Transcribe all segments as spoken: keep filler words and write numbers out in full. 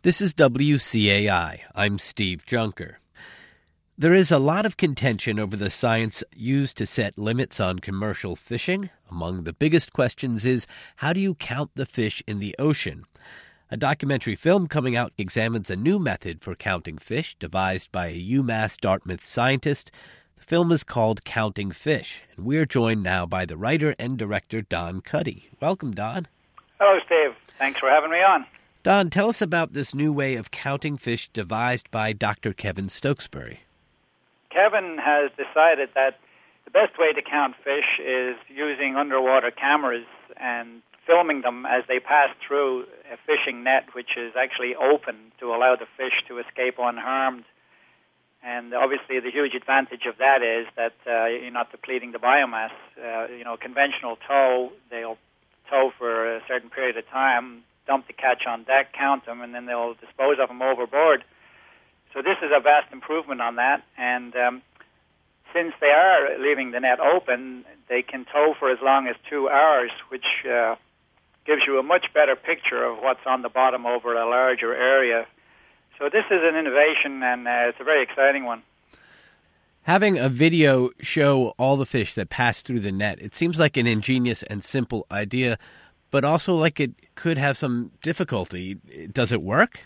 This is W C A I. I'm Steve Junker. There is a lot of contention over the science used to set limits on commercial fishing. Among the biggest questions is, how do you count the fish in the ocean? A documentary film coming out examines a new method for counting fish, devised by a UMass Dartmouth scientist. The film is called Counting Fish, and we're joined now by the writer and director Don Cuddy. Welcome, Don. Hello, Steve. Thanks for having me on. Don, tell us about this new way of counting fish devised by Doctor Kevin Stokesbury. Kevin has decided that the best way to count fish is using underwater cameras and filming them as they pass through a fishing net, which is actually open to allow the fish to escape unharmed. And obviously the huge advantage of that is that uh, you're not depleting the biomass. Uh, you know, conventional tow, they'll tow for a certain period of time, dump the catch on deck, count them, and then they'll dispose of them overboard. So this is a vast improvement on that, and um, since they are leaving the net open, they can tow for as long as two hours, which uh, gives you a much better picture of what's on the bottom over a larger area. So this is an innovation, and uh, it's a very exciting one. Having a video show all the fish that pass through the net, it seems like an ingenious and simple idea, but also like it could have some difficulty. Does it work?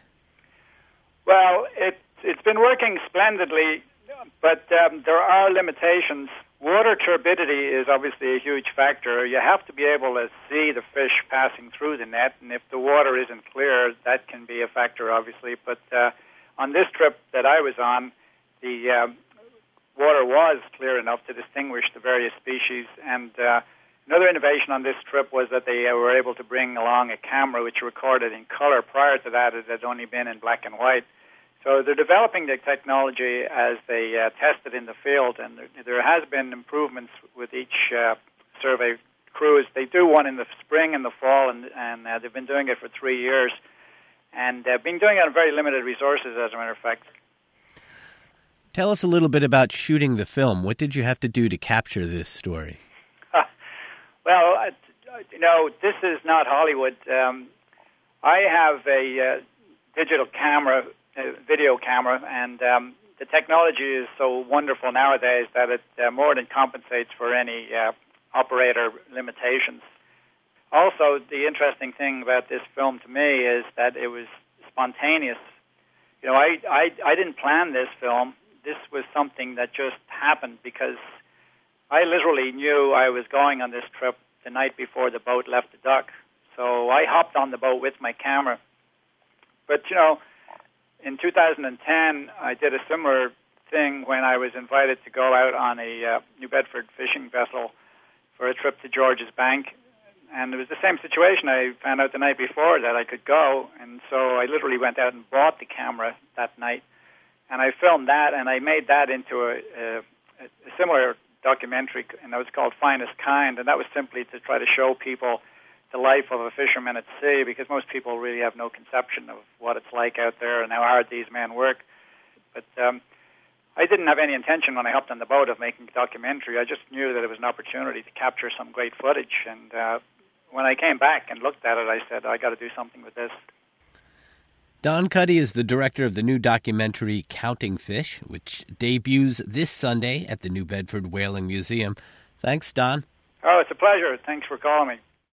Well, it, it's been working splendidly, but um, there are limitations. Water turbidity is obviously a huge factor. You have to be able to see the fish passing through the net, and if the water isn't clear, that can be a factor, obviously. But uh, on this trip that I was on, the uh, water was clear enough to distinguish the various species, and uh, another innovation on this trip was that they uh, were able to bring along a camera which recorded in color. Prior to that, it had only been in black and white. So they're developing the technology as they uh, test it in the field, and there, there has been improvements with each uh, survey cruise. They do one in the spring and the fall, and, and uh, they've been doing it for three years, and uh, been doing it on very limited resources, as a matter of fact. Tell us a little bit about shooting the film. What did you have to do to capture this story? Well, uh, you know, this is not Hollywood. Um, I have a uh, digital camera, a video camera, and um, the technology is so wonderful nowadays that it uh, more than compensates for any uh, operator limitations. Also, the interesting thing about this film to me is that it was spontaneous. You know, I, I, I didn't plan this film. This was something that just happened because I literally knew I was going on this trip the night before the boat left the dock. So I hopped on the boat with my camera. But, you know, in two thousand ten, I did a similar thing when I was invited to go out on a uh, New Bedford fishing vessel for a trip to George's Bank. And it was the same situation. I found out the night before that I could go, and so I literally went out and bought the camera that night. And I filmed that, and I made that into a, a, a similar documentary, and that was called Finest Kind, and that was simply to try to show people the life of a fisherman at sea, because most people really have no conception of what it's like out there and how hard these men work. But um, I didn't have any intention when I hopped on the boat of making a documentary. I just knew that it was an opportunity to capture some great footage, and uh, when I came back and looked at it, I said, I got to do something with this. Don Cuddy is the director of the new documentary Counting Fish, which debuts this Sunday at the New Bedford Whaling Museum. Thanks, Don. Oh, it's a pleasure. Thanks for calling me.